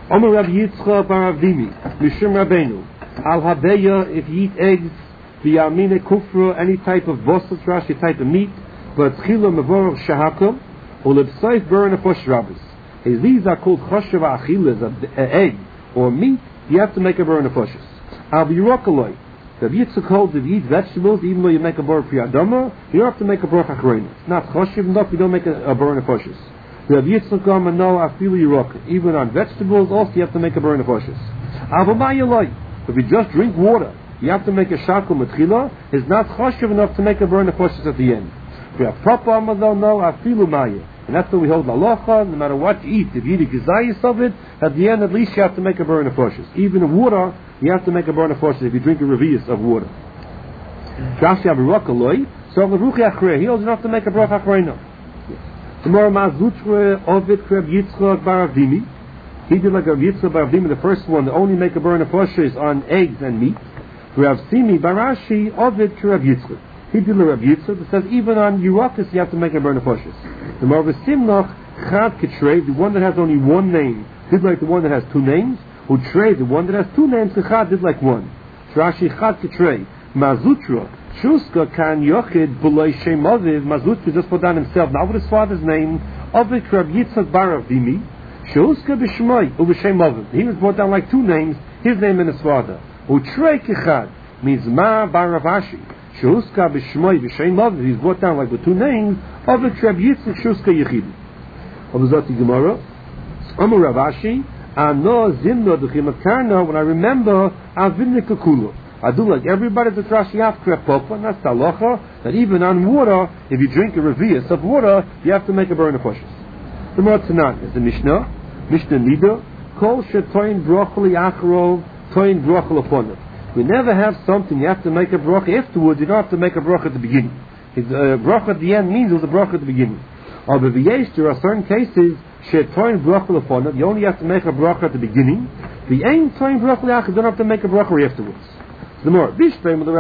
Omer Rabbi Yitzchak bar Avdimi, Mishum Rabbeinu, Al Habeya, if you eat eggs, V'yamine kufra, any type of bosel trash, any type of meat, but Chila Mevorach Shahakum, or Lebsaif Burn a Fosh Rabbis. These are called Choshev Achilas, an egg or meat, you have to make a burn a Foshes. Al B'Yirokaloi, Rabbi Yitzchak holds if you eat vegetables, even though you make a bar Priyadama, you don't have to make a bracha achrona. It's not Choshev enough, you don't make a burn a Foshes. Rabbi Yitzchak Gama no Afilu Yirok, even on vegetables, also you have to make a burn a Foshes. Al B'Mayaloi, if you just drink water, you have to make a shakel metchila, is not choshev enough to make a burn of foshes at the end. We have proper amadal no afilu maya, and that's what we hold halacha. No matter what you eat, if you eat a gazayis of it, at the end at least you have to make a burn of foshes. Even in water, you have to make a burn of foshes if you drink a revius of water. Rashi avirokaloi, so the ruchi achrei, he holds enough to make a bracha achrei. Tomorrow mazutre ovid kreb Yitzchak bar Avdimi. He did like a Yitzchak bar Avdimi, the first one, to only make a burn of foshes on eggs and meat. Rav Simi Barashi Ovid to Rav Yitzchak. He did Rav Yitzchak that says even on Yerokas you have to make a burn of foshes. The Marva Simnoch Chad Ketrei, the one that has only one name, did like the one that has two names. Who Trey, the one that has two names, Chad did like one. Rashi Chad Ketrei Mazutra Shuska Kan Yochid Bulay Shem Aviv. Mazutra just put down himself, not with his father's name. Ovid Rav Yitzchak Bar Avdimi. Shuska B'Shmai Ub'Shem Aviv. He was brought down like two names, his name and his father. Utrei Kichad means Ma Bar Ravashi. Shuska B'Shmoi B'Shem Aviv. He's brought down like the two names of the Reb Yitzchak Shuska Yechid. Obazati Gemara. Amar Ravashi. Ano Zimno Duchimakarno. When I remember Avinne Kakulu, I do like everybody that Rashi have Krepopa, and that's Talocha, that even on water, if you drink a revius of water, you have to make a burn of foshes. The Gemara Tanan is the Mishnah Nida. Kol Shetoin Brocholi Acharov. We never have something you have to make a bracha afterwards. You don't have to make a bracha at the beginning. Bracha at the end means it was a bracha at the beginning. Or there are certain cases you only have to make a bracha at the beginning. The ain't time bracha you don't have to make a bracha afterwards. The more it's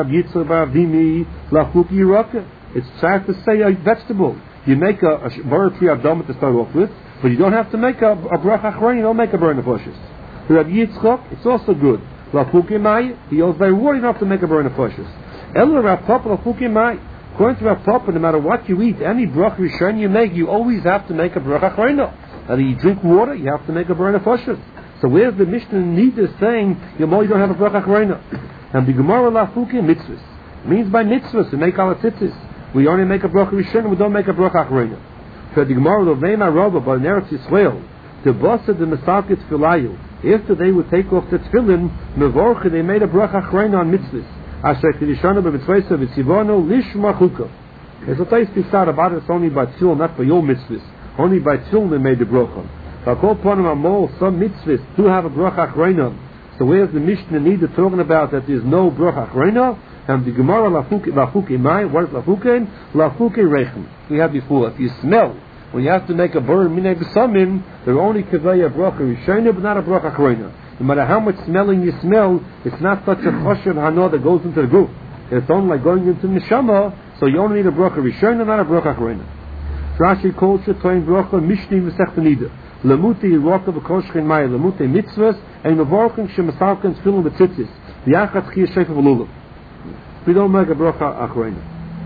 sad to say a vegetable. You make a bar priyadama to start off with, but you don't have to make a bracha achrona. You don't make a burn of foshes. Rabbi Yitzchak, it's also good. Lafuke mai, he holds very warning enough to make a burn of foshes. Ella Rav Papa lafuke mai. According to Rav Papa, no matter what you eat, any bracha rishon you make, you always have to make a bracha achrona. And you drink water, you have to make a burn of foshes. So where's the Mishnah Nida saying you don't have a bracha achrona? And the Gemara lafuke mitzvahs. It means by mitzvahs to make our tzitzis. We only make a bracha rishon, we don't make a bracha achrona. So the Gemara lovnei rabba by Eretz Yisrael. The boss of the Masakit Filayu, after they would take off the tefillin, mevorcha, they made a bracha achrona on mitzvahs. Asher kedishana b'mitzvahs v'tzivano lishma chuka. There's a place to start about it. It's only by tefillin, not by your mitzvahs. Only by tefillin they made the bracha. V'kol ponim amol, some mitzvahs do have a bracha achrona. So where's the Mishnah Nida talking about that there's no bracha achrona? And the Gemara lafuke mai. What is lafuke? Lafuke rechem. We had before. If you smell, when you have to make a burn minay b'samim, they're only kavaya a bracha rishona, but not a bracha achrona. No matter how much smelling you smell, it's not such a choshev hana that goes into the guf. It's only like going into neshama, so you only need a bracha rishona, not a bracha achrona. Rashi calls shetoin bracha mishni v'sech nida. Lamute yiraka v'koshchen maya. Lamute mitzvahs and mevorchim shemasalkan tefillin b'tzitzis. V'yachat chiyah shefa v'lulav. We don't make a bracha achrona.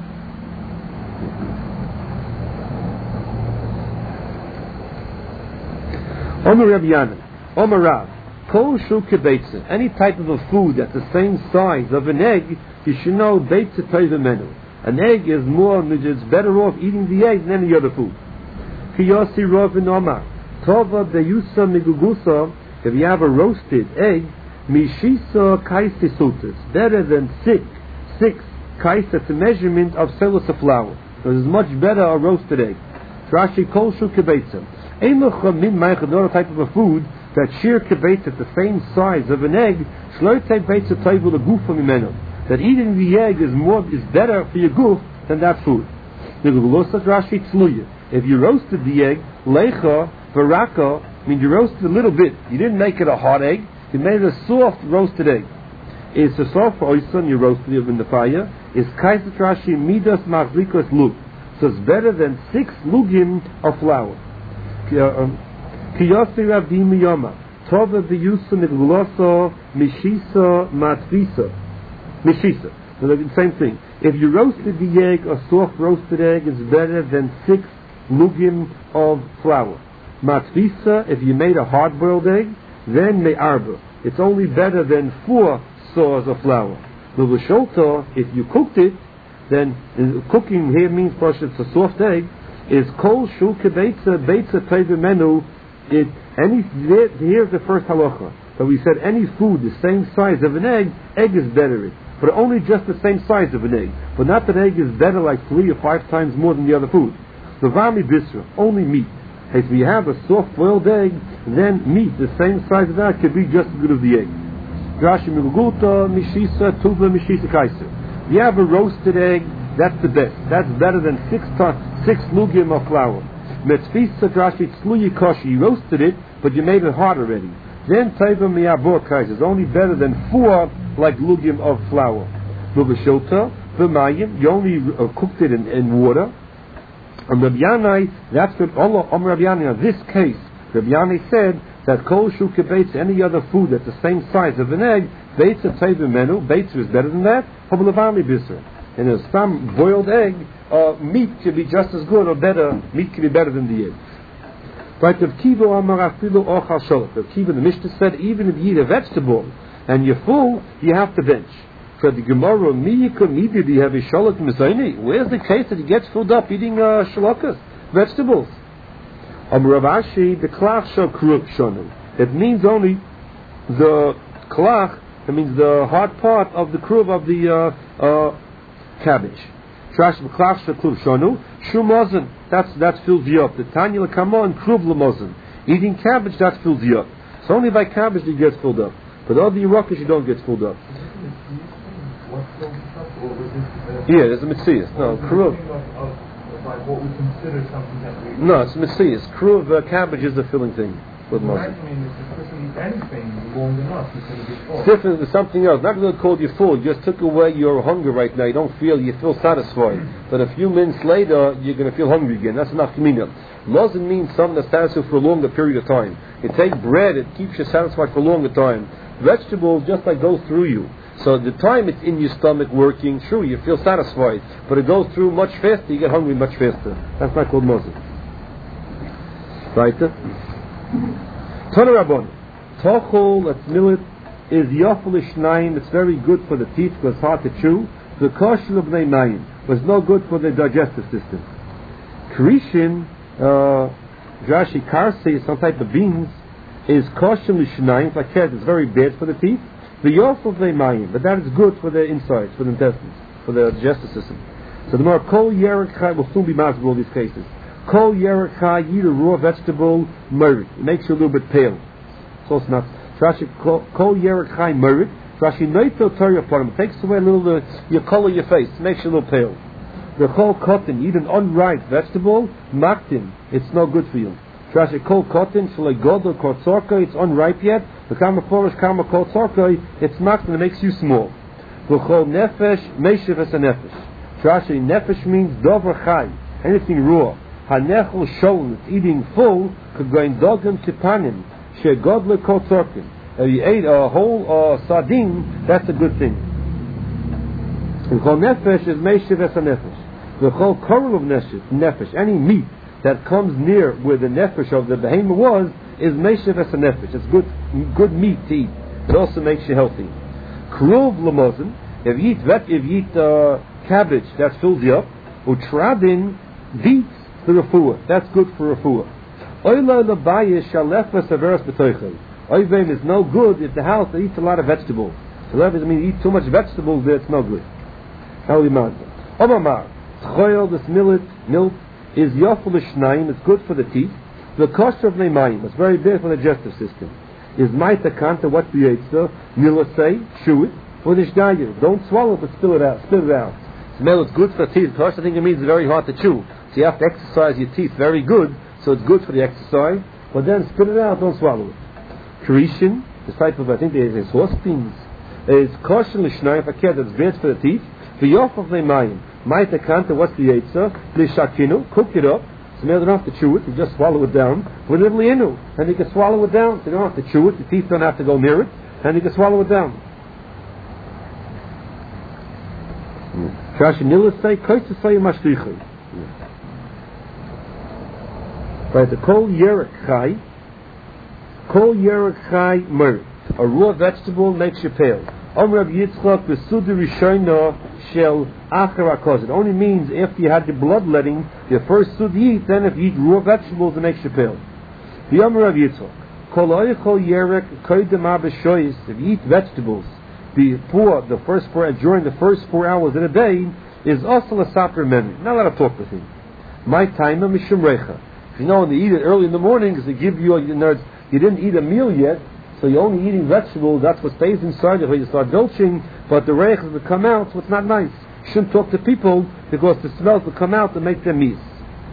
Omer Rabbi Yanan, Omer Rav, Kol Shu Kebeitza, any type of a food that's the same size of an egg, you should know Beitza Tova Menu. An egg is more, it's better off eating the egg than any other food. Kiyosi Rav and Omar, Tova Beyusa Migugusa, if you have a roasted egg, Mishisa Kaisi Sutas, better than six Kais, that's a measurement of cellulose of flour. So it's much better a roasted egg. Rashi Kol Shu Kebeitza. Another type of a food that sheer kebeitz at the same size of an egg, that eating the egg is better for your goof than that food. If you roasted the egg, lecha, baraka, means you roasted a little bit. You didn't make it a hard egg, you made it a soft roasted egg. It's a soft oisan, you roasted it in the fire. It's kaisat Rashi midas machzikos lug. So it's better than 6 lugim of flour. Kiyosi Rav Dimi Yoma, Tova biyusa miglulosa mishisa matvisa. Mishisa. So the same thing. If you roasted the egg, a soft roasted egg is better than 6 lugim of flour. Matvisa, if you made a hard-boiled egg, then me'arba. It's only better than 4 saws of flour. L'v'sholta, if you cooked it, then cooking here means first it's a soft egg, is kol shul kebeitza, beitza teva menu. Here's the first halacha. So we said any food the same size of an egg is better. But only just the same size of an egg. But not that egg is better like 3 or 5 times more than the other food. The vami bisra, only meat. If we have a soft boiled egg, then meat the same size of that could be just as good as the egg. Rashi milguta mishisa tuba mishisa kaiser. You have a roasted egg, that's the best. That's better than 6 lugim of flour. Metzvisa drashi tzluyi koshi. You roasted it, but you made it hard already. Then taiva miyabor kaiser is only better than 4 like lugim of flour. Lubashota v'mayim. You only cooked it in water. And Rabbi Yanai, that's what Rabbi Yanai. In this case, Rabbi Yanai said that kol shuka beitza, any other food that's the same size of an egg, beitza teiva menu, beitza is better than that. Habulavami bisra. And in some boiled egg, meat could be just as good or better. Meat could be better than the egg. Right? Rav Kiva amar afilu ochal sholach. Rav Kiva, the Mishnah said, even if you eat a vegetable and you're full, you have to bench. For the Gemara, where's the case that he gets filled up eating shalokas, vegetables? Rav Ashi, the klach shal kruv shonu. It means only the klach. It means the hard part of the kruv of the cabbage. Trash klach shal kruv shonu. Shumozen. That fills you up. The tanya lekamo and kruv lemozen. Eating cabbage, that fills you up. It's only by cabbage that you get filled up. But all the Yerokish you don't get filled up. Yeah, there's a Metzias. No, Kruv. Like what we consider something that we... No, it's Metzias. Kruv cabbage is the filling thing with Moses. I mean, if the person eats anything long enough, he's going to be full. It's different with something else. Not really called you full. You just took away your hunger right now. You feel satisfied. But a few minutes later, you're going to feel hungry again. That's enough kamina. Mozin means something that satisfies for a longer period of time. You take bread, it keeps you satisfied for a longer time. Vegetables just like go through you. So the time it's in your stomach working, sure, you feel satisfied. But it goes through much faster, you get hungry much faster. That's not called Moses. Right? Tana Rabbon. Tochol, that's millet, is yofel ishnaim. It's very good for the teeth because it's hard to chew. The kosher of bnei mayim was no good for the digestive system. Krishin, Rashi Karsi, some type of beans, is kosher l'shnaim. Like I said, it's very bad for the teeth. The yof of mayim, but that is good for the insides, for the intestines, for the digestive system. So the more kol yerek chai will soon be masked all these cases. Kol yerek chai, eat a raw vegetable, merit. It makes you a little bit pale. So it's not. Rashi kol yerek chai merit. Rashi noito torah upon him. It takes away a little your color of your face. It makes you a little pale. The kol cotton, eat an unripe vegetable, maktin. It's no good for you. Rashi kol cotton, shalei godel kol tzorka. It's unripe yet. The kama forish kama kol tzorka. It's maktin. It makes you small. The kol nefesh meishev es a nefesh. Rashi nefesh means dover chai. Anything raw. Hanechel sholin. It's eating full. K'goin dogim tipanim. She godle kol tzorkin. If you ate a whole sardine, that's a good thing. The kol nefesh is meishev es a nefesh. The whole korel of nefesh, any meat that comes near where the nefesh of the behemoth was, is meishev es a nefesh. It's good meat to eat. It also makes you healthy. Kruv lemozen, if you eat cabbage, that fills you up. Utradin, beets, the refuah. That's good for refuah. Oila lebayis shalefas averas b'toichel. Oivim is no good if the house eats a lot of vegetables. So that means eat too much vegetables there, it's no good. Omamar. Tchoil, this milk is yofel l'shnaim. It's good for the teeth. The kosher of neimayim, it's very bad for the digestive system. Is maita kanta, what creates the milasei, chew it, for the shdayer. Don't swallow it, but spit it out. Smell, it's good for the teeth. Kosher, I think it means it's very hard to chew. So you have to exercise your teeth very good, so it's good for the exercise, but then spit it out, don't swallow it. Karishin, the type of, I think there's horse beans, is kosher l'shnaim, if I care, that's bad for the teeth. The yof of neimayim. Maita kanta, what's the yetzer? L'shakinu, cook it up. Smell, they don't have to chew it, you just swallow it down. And you can swallow it down. So you don't have to chew it, the teeth don't have to go near it, and you can swallow it down. Rashi Nila say, Koitzasay Mashlichai. Right, the Kol Yerek Chai Mer. A raw vegetable makes you pale. Rav Yitzchak V'Sudi Rishona Shel Achar HaKos. It only means after you had the bloodletting, your first sud you eat, then if you eat raw vegetables, it makes you pale. The Rav Yitzchak Kol Oichol Yerek Koidem Abeshoyis. If you eat vegetables before the first during the first 4 hours of the day, is also a saper menu. Not allowed to talk with him. My time mishum recha. If you know when they eat it early in the morning, because they give you you didn't eat a meal yet, so you're only eating vegetables. That's what stays inside you when you start belching. But the reichas will come out, so it's not nice. You shouldn't talk to people because the smells will come out and make them miss.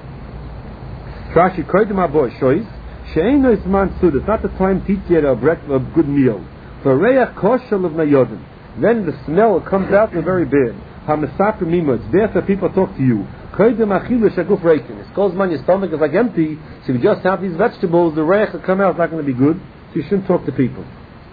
Rashi koydem aboy shoyz she'eino isman suda. It's not the time to eat yet a good meal. For reich koshel of nayodim. Then the smell comes out and very bad. Hamasaper mimo. It's there for people to talk to you. Koydem achilu shaguf reikin. It goes man, your stomach is like empty. So if you just have these vegetables, the reich will come out. It's not going to be good. So you shouldn't talk to people.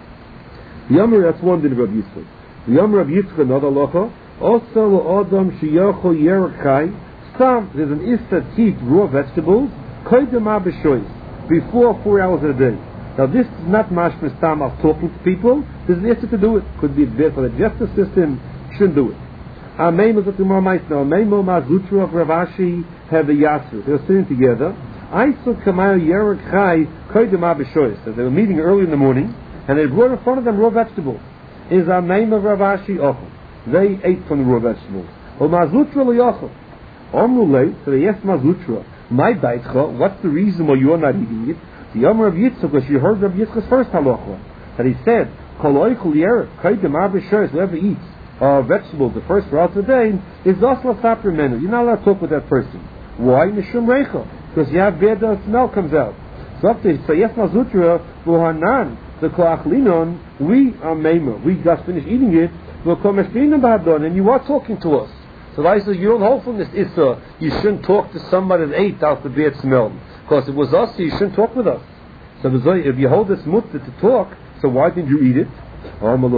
Yomer, that's one din of Rav Yitzchak. Yomer Rav Yitzchak, another locha. Also, l'odom sheyocho yerachai. Some, there's an issa to eat raw vegetables. Koydem abeshoyis. Before 4 hours a day. Now this is not mashmas tam of talking to people. There's an issa to do it. Could be bad for the justice system. Shouldn't do it. Ameim is a tumor mice now. Ameim mazutra of Rav Ashi have the yasru. They're sitting together. I saw Kamayo Yerek Chai Koydem Abeshoyis. So they were meeting early in the morning, and they brought in front of them raw vegetables. Is our name of Rav Ashi Ochel. They ate from the raw vegetables. O Mazutra L'Yochel. Omrulei, so they asked Mazutra, my Daitcha, what's the reason why you're not eating it? The Yomer of Yitzchak, because you heard Rav Yitzchak's first halacha, that he said, Kol Oichel Yerek Koydem Abeshoyis, whoever eats vegetables the first hour of the day, is also a saper menu. You're not allowed to talk with that person. Why? Mishum Reichel. Because you have bad smell comes out. So after Sayef Mazutra, Vuhanan, the Koachlinon, we are Meimer. We just finished eating it, and you are talking to us. So I said, you don't hold from this Issa. You shouldn't talk to somebody that ate out the bad smell. Because it was us, so you shouldn't talk with us. So if you hold this mutta to talk, so why didn't you eat it? I hold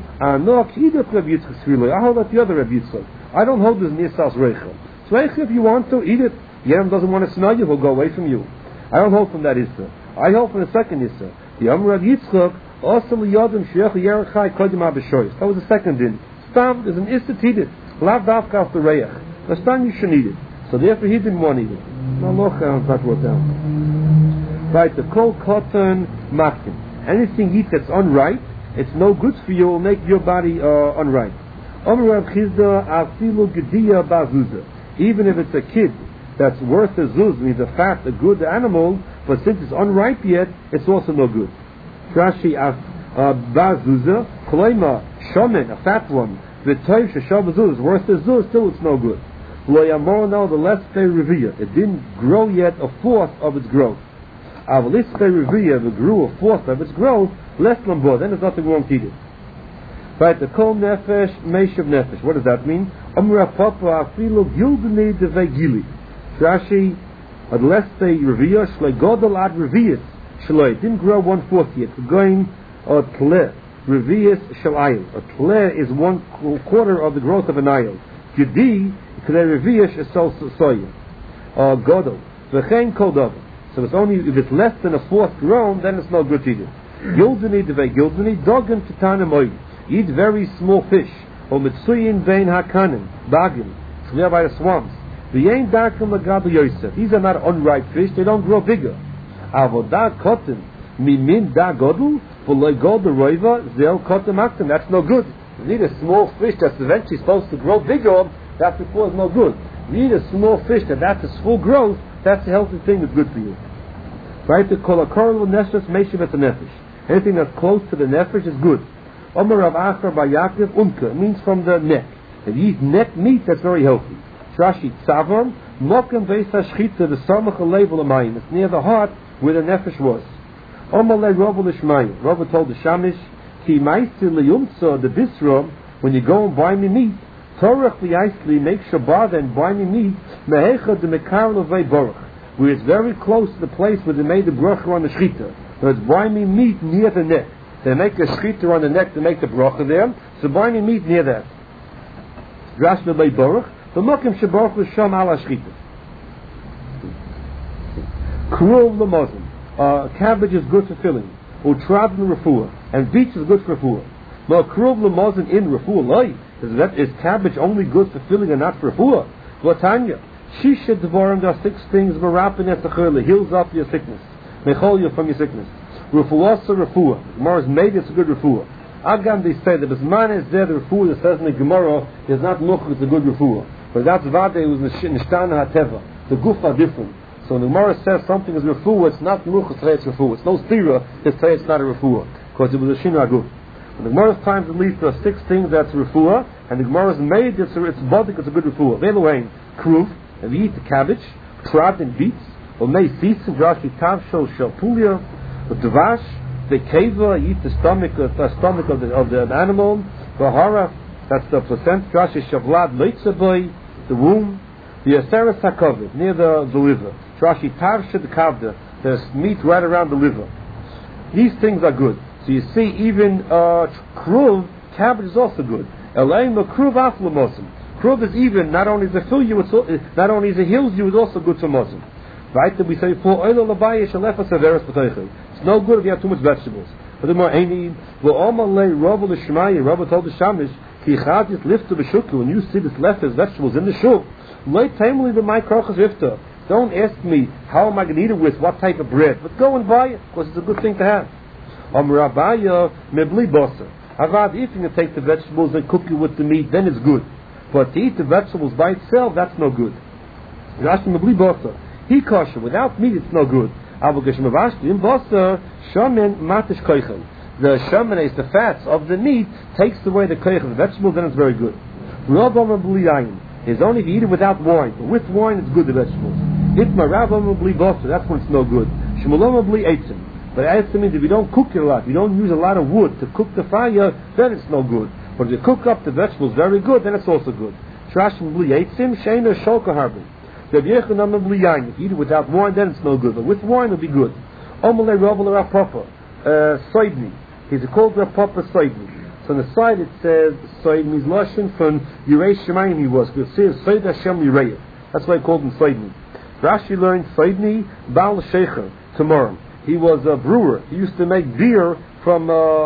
that the other Rav Yitzchak. I don't hold this Nisas Reichel. So if you want to, eat it. Yam doesn't want to smell you, he'll go away from you. I don't hold from that Issa. I hold from the second Issa. The Amr of Yitzchak, also Yodim Sheach Yerachai Kodim Abeshoyis. That was the second din. Stam is an Issa to eat it. Lav Davka of the Reich. The Stam you should eat it. So therefore he didn't want to eat it. Now look, that wrote down. Right, the Kol Kotan Makin. Anything you eat that's unripe, it's no good for you, will make your body unripe. Amr of Chizda Afilu Gediya Bazuza. Even if it's a kid that's worth a zuz, means a fat, a good animal, but since it's unripe yet, it's also no good. Rashi bazuza, kloima, shomen, a fat one, v'toiv sheshav zuz, worth a zuz, still it's no good. Lo yamorno, the less they revere. It didn't grow yet a fourth of its growth. Avalis they revere, if it grew a fourth of its growth, less lambor, then there's nothing wrong to eat it. Right, the kol nefesh, meishav nefesh. What does that mean? Amra papa afilu gildeni devegili. Rashi, unless they revere, shlei godel ad revius, shlei, it didn't grow 1/4 yet. Going or tle, revius shalayil. A tle is 1/4 of the growth of an ayil. Gedi, tle revius is so soya. Godel, v'chein kodov. So it's only if it's less than a fourth grown, then it's no good to eat it. Gildeni devei gildeni, dogen titanem oil. Eat very small fish. Or mitsuyin bein hakanim, bagim. It's nearby the swamps. These are not unripe fish, they don't grow bigger. Avodah cotton, mimin da godel, v'loy godel roiva, zel cotton maktim. That's no good. You need a small fish that's eventually supposed to grow bigger, that before is no good. You need a small fish that's its full growth, that's a healthy thing, that's good for you. Right? The kolakorel nefesh meishiv et nefesh. Anything that's close to the nefesh is good. Omer Rav Acher by Yaakov unka. It means from the neck. If you eat neck meat, that's very healthy. Rashi tzavam mokem beis hashchita the samach level amayim. It's near the heart where the nefesh was. Omer le Rava l'shmayim. Rava told the shamish ki ma'isi leyumtza the bisra when you go and buy me meat. Torach li'aisli make shabbat and buy me meat mehecha de mekar levei baruch. where it's very close to the place where they made the bracha on the shechita. So it's buying meat near the neck. They make a shechita on the neck to make the bracha there, so buying meat near that. Rashi Lei Baruch, the Mokim Shebaruch L'Sham Ala Shechita. Kruv L'Mozim, cabbage is good for filling. Utrav L'Refuah, and beets is good for refuah. No, Kruv L'Mozim in refuah loy. Is cabbage only good for filling and not for refuah? Latanya, Shisha Devarim, there are 6 things, Marapin Etachur, heals up your sickness. Mechol you from your sickness. Refuah so refuah. Gemara is made it's a good refuah. Agam they say that Bisman is there, the refuah that says in the Gemara is not much, it's a good refuah. But that's Vade, it was Nishtana HaTeva. The guf are different. So when the Gemara says something is refuah, it's not much, it's refuah. It's no stira to say it's not a refuah. Because it was a Shinu Aguf. In the Gemara's times at least there are 6 things that's refuah, and the Gemara is made it's bodik, it's a good refuah. Ve'eluhain, kruv, and we eat the cabbage, trad and beets, or may feast and drashi tavshol shalpulia, or dvash, the keva, eat the stomach of the animal, v'hara, that's the placenta, drashi shavlad leitzaboy, the womb, the aseres hakovid, near the liver, drashi tavsha the kavda, there's meat right around the liver. These things are good. So you see, even kruv, cabbage is also good. Elaim kruv afla mosim. Kruv is even, not only does it fill you, not only does it heals you, it's also good for mosim. Right? That we say, for oil labayish alefa severis b'teichel. It's no good if you have too much vegetables. But the more any, v'omalei robo l'shmaya, Rabba told the shamish, ki chadis lifta b'shukku, when you see this left as vegetables in the shuk, lei tamely b'may krochas rifta. Don't ask me, how am I going to eat it with, what type of bread? But go and buy it, because it's a good thing to have. Rabaya mebli boser. Avad, if you can take the vegetables and cook it with the meat, then it's good. But to eat the vegetables by itself, that's no good. Rashi mebli boser. He kosher, without meat, it's no good. The shaman is the fats of the meat, takes away the koich of the vegetables, then it's very good. It's only if you eat it without wine. But with wine, it's good, the vegetables. That's when it's no good. But it means if you don't cook it a lot, you don't use a lot of wood to cook the fire, then it's no good. But if you cook up the vegetables very good, then it's also good. If you eat it without wine, then it's no good. But with wine, it'll be good. Soidni. He's called Rapapa Soidni. So on the side it says Soidni is Lashon from Yirei Shemayim he was. It says Soid Hashem Yirei. That's why I called him Soidni. Rashi learned Soidni Baal Shecher tomorrow. He was a brewer. He used to make beer from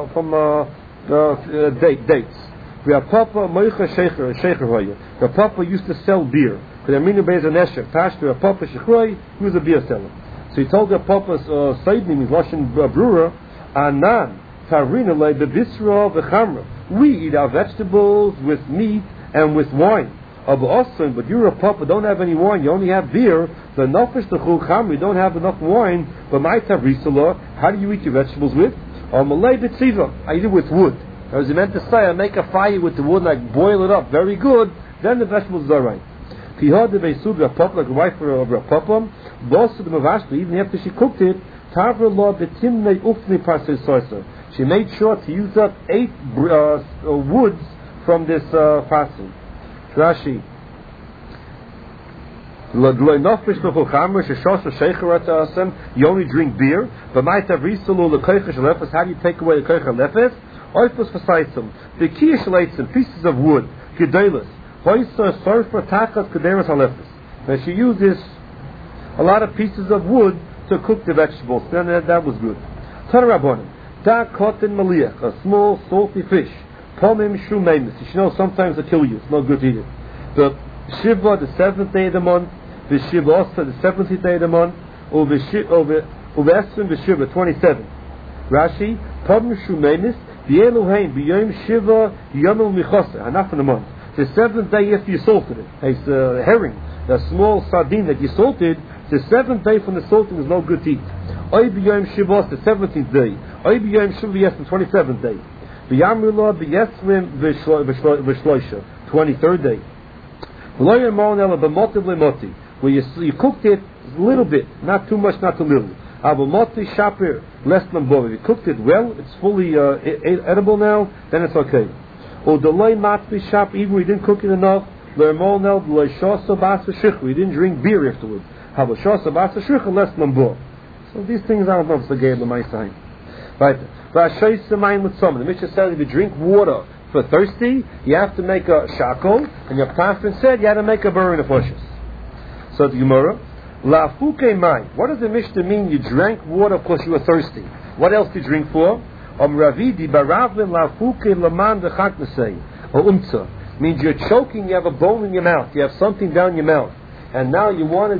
dates. Rapapa Moicha Shecher Shecher. Rapapa used to sell beer. He was a beer seller. So he told Rapapa Soidni means Lashon brewer. Anan tarina le bebisra v'chamra. We eat our vegetables with meat and with wine. But you're a papa, don't have any wine. You only have beer. The nafesh l'chul chamra. You don't have enough wine. But my tavrisala, how do you eat your vegetables with? Malay b'tziva. I eat it with wood. As he meant to say, I make a fire with the wood and I boil it up very good. Then the vegetables are right. Pihad de veisud rapapa, like a wife of rapapa. Boss of the mavashli, even after she cooked it. She made sure to use up 8 woods from this passage. Rashi. You only drink beer. But how do you take away the koich lefes? The kiyah pieces of wood. Now she uses a lot of pieces of wood to cook the vegetables. Then that was good. Tanarabonim. Da cotton maliach, a small salty fish. Pomim shumemis. You should know sometimes it'll kill you. It's not good to eat it. The Shiva, the 7th day of the month. The Shiva also, the 17th day of the month. Over Esrim, the Shiva, 27th. Rashi, Pomim shumemis. V'yeluhain, v'yoyim Shiva, yomel michosa. Enough in the month. The 7th day after you salted it. It's a herring, a small sardine that you salted. The 7th day from the salting is no good to eat. Oy b'yom Shivos, the 17th day. Oy b'yom Shivos, the 27th day. B'yamrula b'yesrim v'shloisha, 23rd day. V'loyem mon ela b'motiv le'moti, where you cooked it a little bit, not too much, not too little. Ab'moti shapir, less than bov. If you cooked it well, it's fully edible now, then it's okay. Or the loy matvi shap, even if you didn't cook it enough, le'mon el v'loy shosa bas v'shichu, you didn't drink beer afterwards. Habashos abasa shricha less lambur. So these things I don't know if it's a gay l'maisai. Right. The Mishnah says if you drink water for thirsty, you have to make a shackle, and your pastor said you had to make a burn of pushes. So the Gemara, lafuke mai. What does the Mishnah mean? You drank water because you were thirsty. What else do you drink for? Ravidi baravlin lafuke laman dechaknasei or umtza means you're choking. You have a bone in your mouth. You have something down your mouth, and now you want to